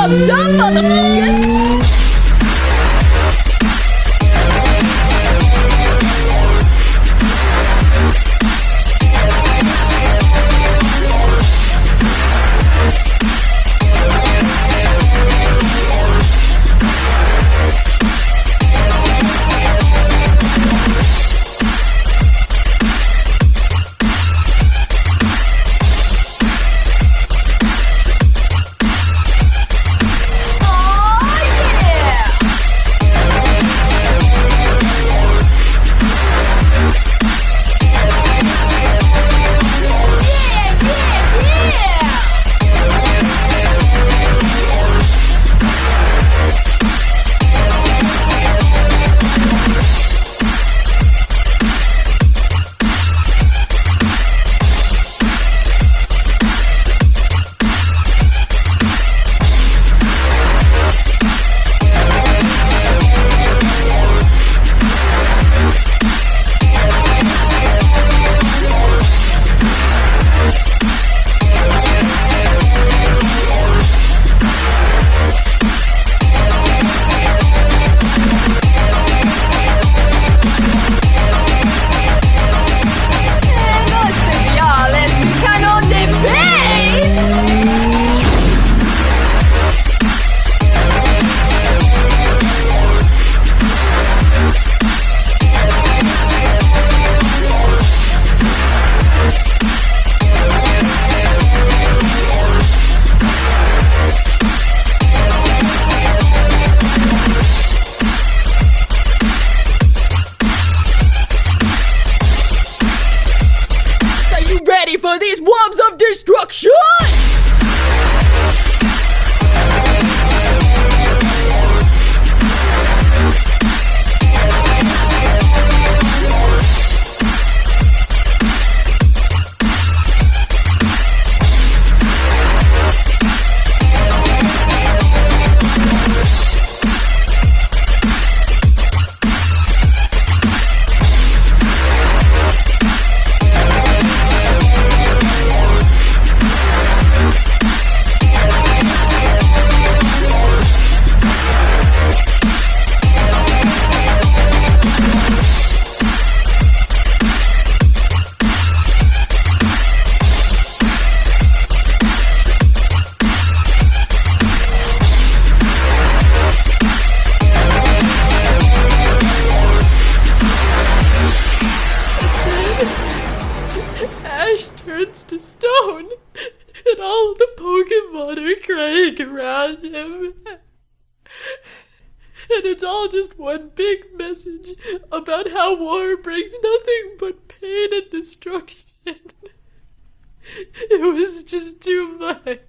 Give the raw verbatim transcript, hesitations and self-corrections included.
up top, motherfuckers! For these wobs of destruction! Ash turns to stone, and all the Pokemon are crying around him. And it's all just one big message about how war brings nothing but pain and destruction. It was just too much.